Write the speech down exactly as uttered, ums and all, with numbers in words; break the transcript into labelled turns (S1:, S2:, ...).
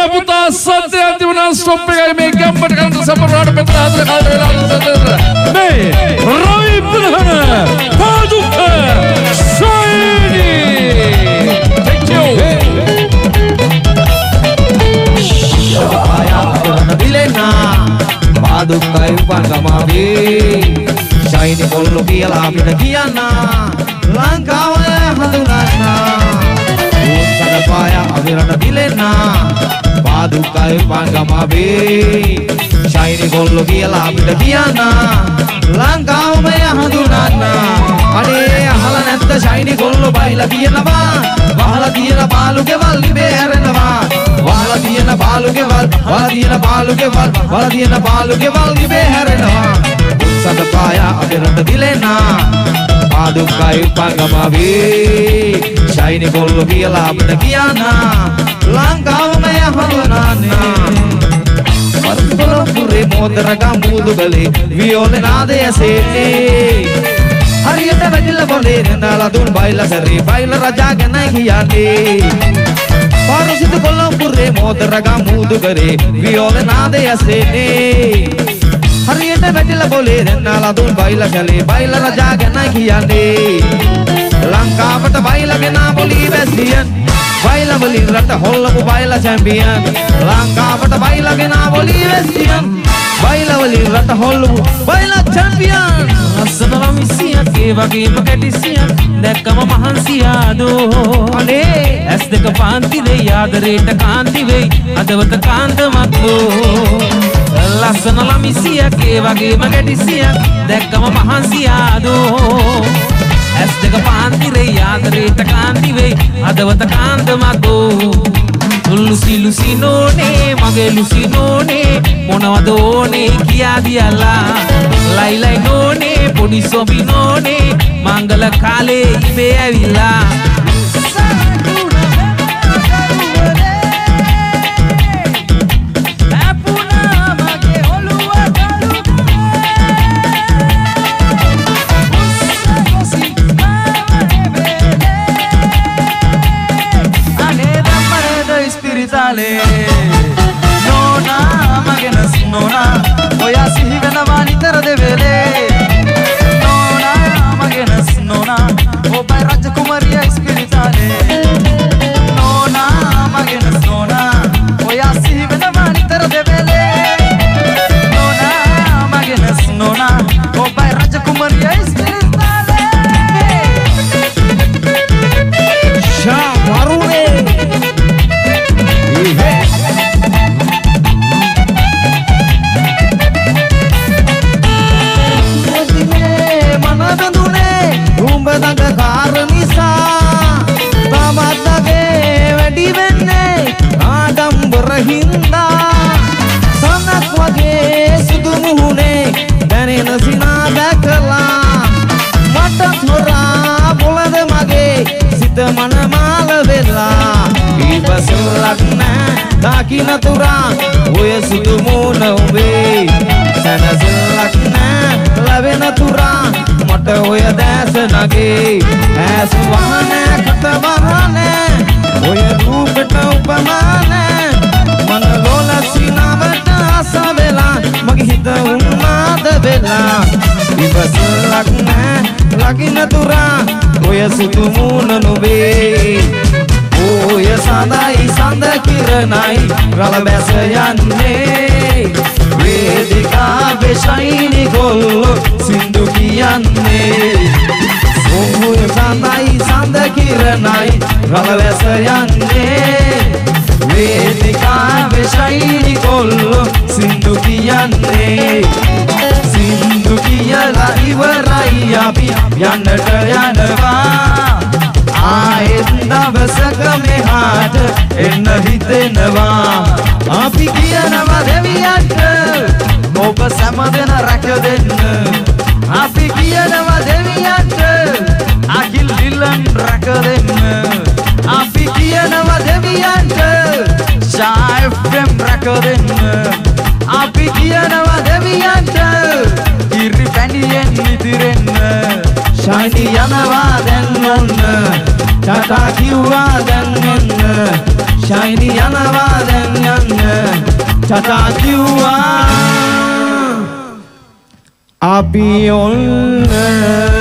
S1: පුතා සත්‍ය අධිවනා ස්ටොප් එකයි මේ ගැම්බට කන්ද සමරාට මෙතන හතර කාල වෙලා මේ රවි ප්‍රධාන පාදුක ශයිනි thank you
S2: ආයා දිලෙනා පාදුකයි උපංගමාවේ ශයිනි කොල්ලෝ කියලා අපිට කියන්න ලංකාව හඳුනන්න පාය අවිරට දිලෙනා පාදුකයි උපංගමාවේ ශයිනි කොල්ලෝ කියලා අපිට කියන්න ලංකාවම හඳුනන්න අනේ අහලා නැත්ද ශයිනි කොල්ලෝ බයිලා කියනවා වහලා තියෙන පාළු ගෙවල් ඉබේ හැරෙනවා වහලා තියෙන පාළු ගෙවල් වහලා තියෙන පාළු ගෙවල් වහලා තියෙන පාළු ගෙවල් ඉබේ හැරෙනවා උත්සද පාය අවිරට දිලෙනා පාදුකයි උපංගමාවේ ශයිනි කොල්ලෝ කියලා අපිට කියන්න ලංකාවම හඳුනන්න වර්තලපුරේ මොදරගම් මුදුබලේ වියෝලේ නාදය ඇසෙන්නේ හරියට වැදිලා බොලේ නඳලා දුන් බයිලා කරේ බයිලා රජා ගැන කියන්නේ පාරසිත කොළඹුරේ මොදරගම් මුදුබලේ වියෝලේ නාදය ඇසෙන්නේ හරියට වැදිලා බොලේ නඳලා දුන් බයිලා කරේ බයිලා රජා ගැන කියන්නේ ලංකාවට බයිලා ගෙන බොලී වැසියන් බයිලා වලින් රට හොල්ලපු බයිලා චැම්පියන් ලංකාවට බයිලා ගෙන බොලී වැසියන් බයිලා වලින් රට හොල්ලපු බයිලා චැම්පියන් අසනම මිසියක් ඒ වගේම කැටිසියක් දැක්කම මහන්සියාදෝ අනේ ඇස් දෙක පාන්ති දෙයි ආදරේට කාන්ති වෙයි අදවත කාන්තමත්දෝ ලස්සන ළමිසියක් ඒ වගේම කැටිසියක් දැක්කම මහන්සියාදෝ ඇස් දෙක පාන්ති දෙයි ආදරේට කාන්ති වෙයි අදවත කාන්තමත්දෝ ලුසි ලුසි නෝනේ මගේ ලුසි නෝනේ මොනවද ඕනේ කියා දියලා ලයි ලයි නෝනේ පොඩි සොබි නෝනේ මංගල කාලේ ඉබේ ඇවිල්ලා
S3: Nona, magenas nona, oya sihi venawa nitar devele. Nona, magenas nona, o pai Rajakumariya ispiritale. Nona, magenas nona, oya sihi venawa nitar devele. Nona, magenas nona, o pai Rajakumariya ispiritale.
S2: Sha marune.
S3: Dakin aturan, oya sudu muna ube. Sana silak na, labe naturan, mata oya desa nage. Asu wahane kata wahane, oya rupeta upamane. Mana lola sina bata asa bela, maghita umada bela. Iba silak na, dakin aturan, oya sudu muna ube. Oya sandai sanda kiranai rala besa yanne vedika be shaini gollo sindu kiyanne Oya sandai sanda kiranai rala besa yanne vedika be shaini gollo sindu kiyanne sindu kiyala iwarai api yannata yanawa ආයෙත් දවසක මෙහාට එන්න හිතෙනවා අපි කියනවා දෙවියන්ට ඔබ සෑමදෙන රැක දෙන්න අපි කියනවා දෙවියන්ට අකිල් ඩිලන් රැක දෙන්න අපි කියනවා දෙවියන්ට ෂා එෆ් එම් රැක දෙන්න අපි කියනවා දෙවියන්ට ඉරි පැණියෙන් ඉදිරෙන්න ශයිනි යනවා දැන් ඔන්න Tata kiwa dan menna, shiny yanawa dan yan
S2: Tata kiwa Abi onna